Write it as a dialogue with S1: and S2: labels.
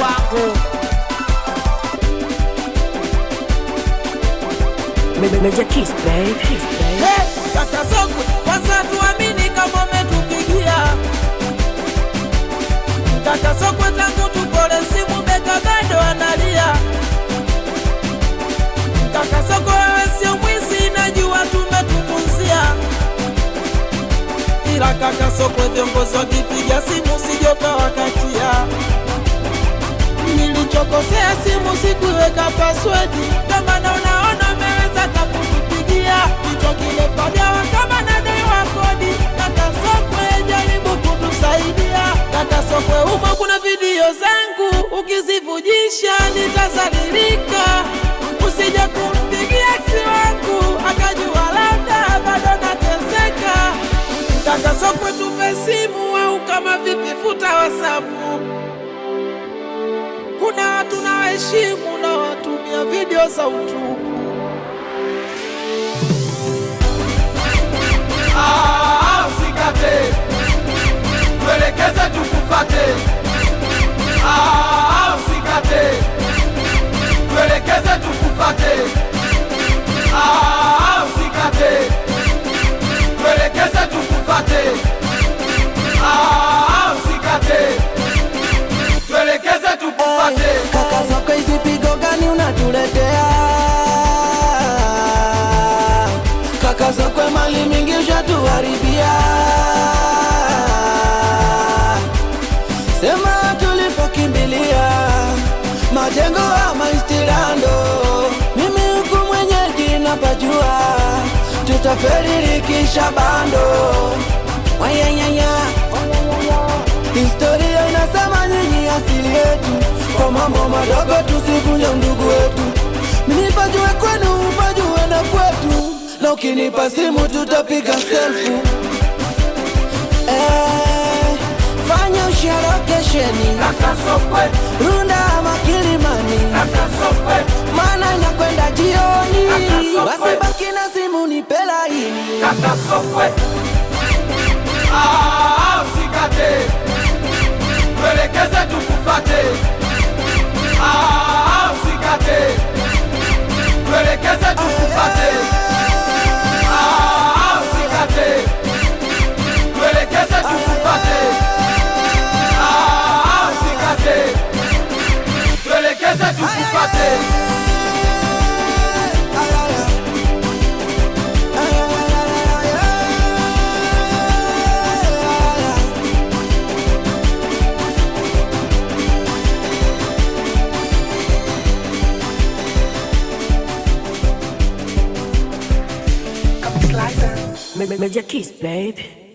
S1: wako. Major Kiss, babe.
S2: Hey, kaka sokwe, kwanza tuamini kama umetupigia. Kaka sokwe, tangu tupole simu beka bado analia. Kaka sokwe, wewe sio mwizi, najua tumetupunzia. Ila kaka sokwe, viongozi wakipiga simu sijoka wakatia. Nilichokosea simu sikuiweka password, kama na unaona umeweza kutupigia. Kichwa kile padawa kama nadaiwa kodi. Kaka sokwe, jaribu kutusaidia. Kaka sokwe, humo kuna video zangu, ukizivujisha nitazalilika. Usije kumpigia ex wangu akajua labda bado nateseka. Kaka sokwe, tupe simu au kama vipi futa WhatsApp. Kuna watu na heshimu na watumia video za utubu.
S3: Usikate, tuelekeze tukufate. Usikate, tuelekeze tukufate. Usikate, tuelekeze tukufate. Usikate, tuelekeze tukufate.
S2: Kaka zako hizi pigo gani unatuletea? Kaka zako mali mingi ushatuharibia. Sema tulipokimbilia majengo ama istirando. Mimi huku mwenyeji napajua, tutaferi kisha bando. Wayanyanya, historia inasema nyinyi asili yetu. Kwa mambo madogo tusivunje ndugu wetu. Mimi pajue kwenu, pajue na kwetu. Na ukinipa simu tutapiga selfie. Fanya ushare location.
S3: Kaka sokwe,
S2: Runda ama Kilimani.
S3: kaka sokwe,
S2: Maana inakwenda jioni.
S3: Kaka sokwe.
S2: Basi baki na simu nipe laini.
S3: kaka sokwe. Usikate, tuelekeze tukufate. Usikate, tuelekeze tukufate. Usikate, tuelekeze tukufate. Usikate, tuelekeze tukufate.
S1: Major Kiss, babe.